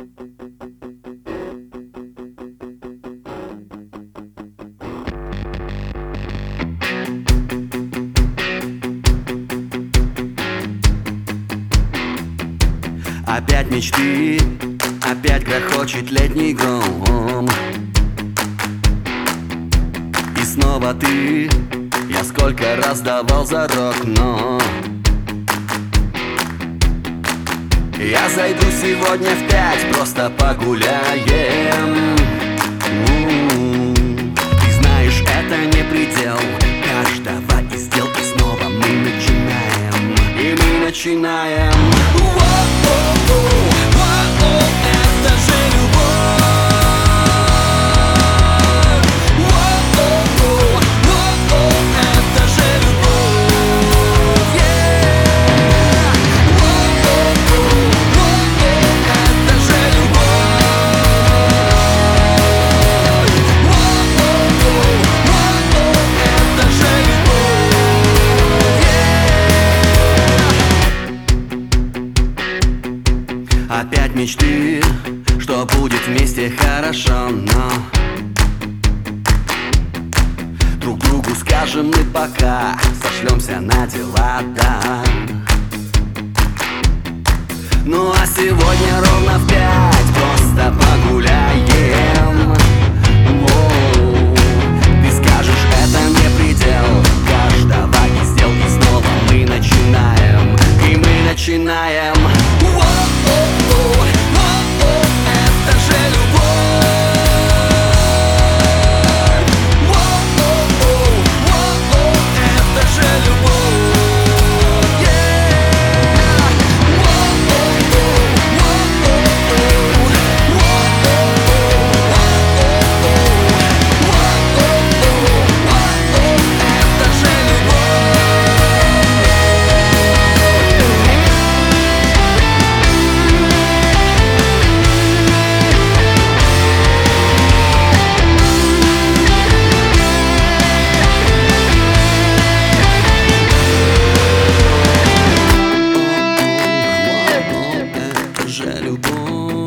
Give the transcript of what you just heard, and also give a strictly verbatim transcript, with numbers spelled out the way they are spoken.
Опять мечты, опять грохочет летний гром. И снова ты, я сколько раз давал зарок, но я зайду сегодня в пять, просто погуляем. Ты знаешь, это не предел каждого из дел. И снова мы начинаем, и мы начинаем. Это же любовь. Это же любовь. Это же любовь. Опять мечты, что будет вместе хорошо, но друг другу скажем мы пока, сошлемся на дела, да. Ну а сегодня ровно в пять просто погуляем. Воу. Ты скажешь, это не предел каждого из дел. И снова мы начинаем, и мы начинаем. Это же любовь. Это же любовь. Это же любовь.